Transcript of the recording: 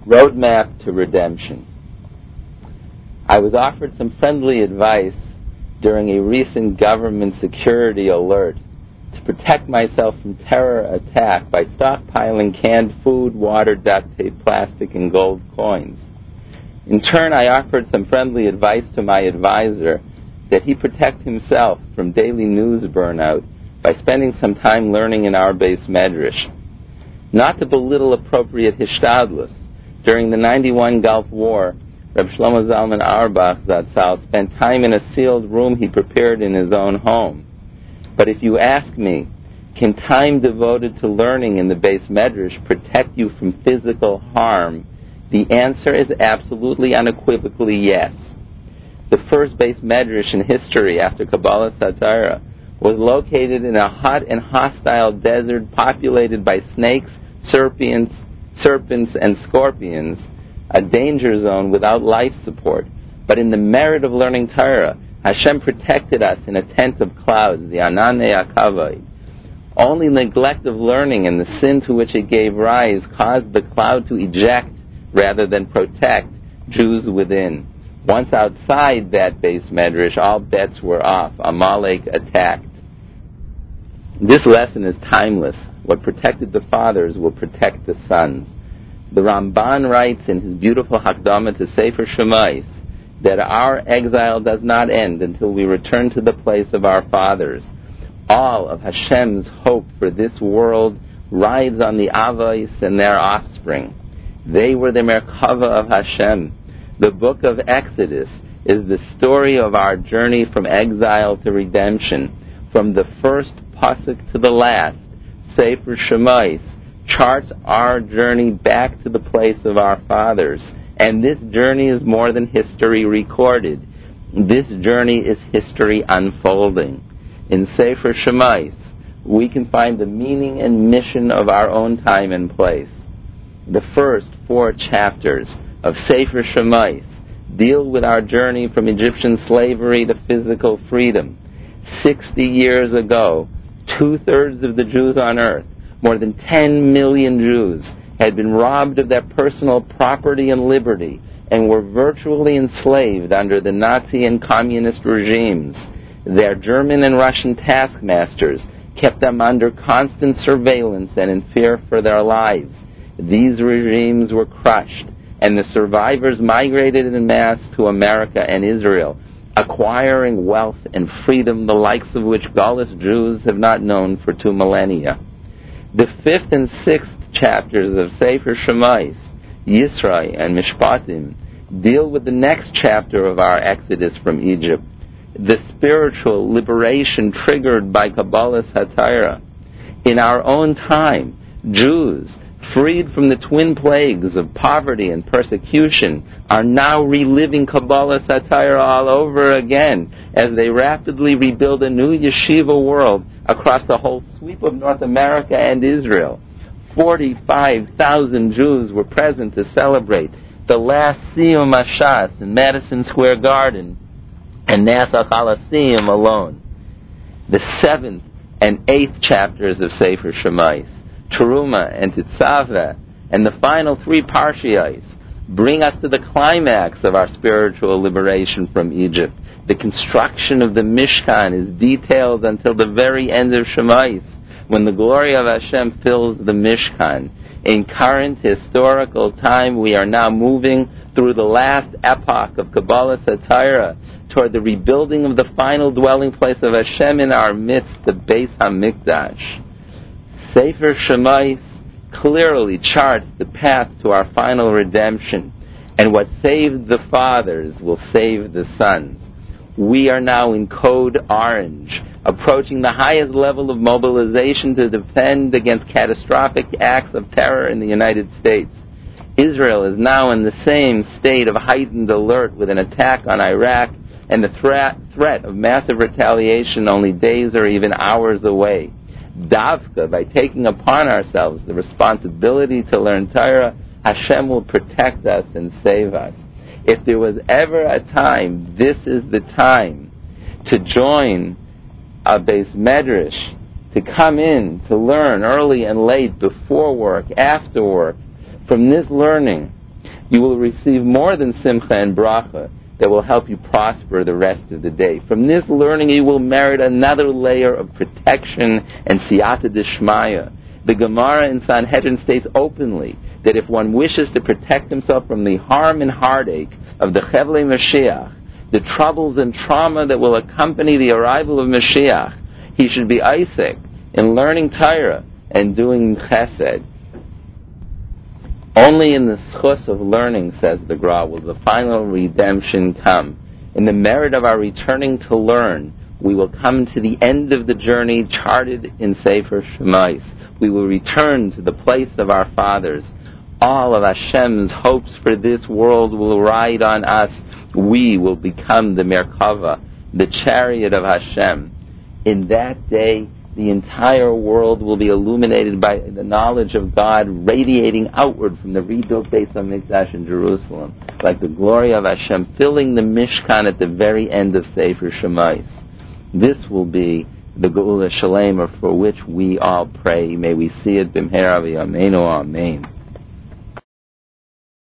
Roadmap to Redemption. I was offered some friendly advice during a recent government security alert to protect myself from terror attack by stockpiling canned food, water, duct tape, plastic, and gold coins. In turn, I offered some friendly advice to my advisor that he protect himself from daily news burnout by spending some time learning in our base medrash. Not to belittle appropriate hishtadlus, during the 91 Gulf War, Reb Shlomo Zalman Auerbach Zatzal spent time in a sealed room he prepared in his own home. But if you ask me, can time devoted to learning in the base medrash protect you from physical harm? The answer is absolutely unequivocally yes. The first base medrash in history after Kabbalah Satira was located in a hot and hostile desert populated by snakes, serpents, and scorpions, a danger zone without life support. But in the merit of learning Torah, Hashem protected us in a tent of clouds, the Ananei HaKavod. Only neglect of learning and the sin to which it gave rise caused the cloud to eject rather than protect Jews within. Once outside that base medrash, all bets were off. Amalek attacked. This lesson is timeless. What protected the fathers will protect the sons. The Ramban writes in his beautiful Hakdama to Sefer Shemais that our exile does not end until we return to the place of our fathers. All of Hashem's hope for this world rides on the Avos and their offspring. They were the Merkava of Hashem. The book of Exodus is the story of our journey from exile to redemption. From the first pasuk to the last, Sefer Shemais charts our journey back to the place of our fathers. And this journey is more than history recorded. This journey is history unfolding. In Sefer Shemais, we can find the meaning and mission of our own time and place. The first 4 chapters of Sefer Shemais deal with our journey from Egyptian slavery to physical freedom. 60 years ago, 2/3 of the Jews on earth, more than 10 million Jews, had been robbed of their personal property and liberty and were virtually enslaved under the Nazi and communist regimes. Their German and Russian taskmasters kept them under constant surveillance and in fear for their lives. These regimes were crushed, and the survivors migrated en masse to America and Israel, acquiring wealth and freedom the likes of which Gaulish Jews have not known for 2 millennia. The 5th and 6th chapters of Sefer Shemais, Yisro and Mishpatim, deal with the next chapter of our exodus from Egypt, the spiritual liberation triggered by Kabbalah Satira. In our own time, Jews, freed from the twin plagues of poverty and persecution, are now reliving Kabbalah Satira all over again as they rapidly rebuild a new yeshiva world across the whole sweep of North America and Israel. 45,000 Jews were present to celebrate the last Siyum Hashas in Madison Square Garden and Nassau Coliseum alone. The 7th and 8th chapters of Sefer Shemais, Teruma and Tetzaveh, and the final 3 Parshiyos bring us to the climax of our spiritual liberation from Egypt. The construction of the Mishkan is detailed until the very end of Shemais, when the glory of Hashem fills the Mishkan. In current historical time, we are now moving through the last epoch of Kabbalah Satira toward the rebuilding of the final dwelling place of Hashem in our midst, the Beis HaMikdash. Sefer Shemais clearly charts the path to our final redemption, and what saved the fathers will save the sons. We are now in code orange, approaching the highest level of mobilization to defend against catastrophic acts of terror in the United States. Israel is now in the same state of heightened alert with an attack on Iraq and the threat of massive retaliation only days or even hours away. Davka, by taking upon ourselves the responsibility to learn Torah, Hashem will protect us and save us. If there was ever a time, this is the time to join a base medrash, to come in, to learn early and late, before work, after work. From this learning, you will receive more than simcha and bracha that will help you prosper the rest of the day. From this learning, you will merit another layer of protection and siyata d'shmaya. The Gemara in Sanhedrin states openly that if one wishes to protect himself from the harm and heartache of the Chevlei Mashiach, the troubles and trauma that will accompany the arrival of Mashiach, he should be Isaac in learning Torah and doing chesed. Only in the schus of learning, says the Gra, will the final redemption come. In the merit of our returning to learn, we will come to the end of the journey charted in Sefer Shemais. We will return to the place of our fathers. All of Hashem's hopes for this world will ride on us. We will become the Merkava, the chariot of Hashem. In that day, the entire world will be illuminated by the knowledge of God radiating outward from the rebuilt Beis HaMikdash in Jerusalem, like the glory of Hashem filling the Mishkan at the very end of Sefer Shemais. This will be the Geula Shalema for which we all pray. May we see it b'mhera v'yameinu, amen.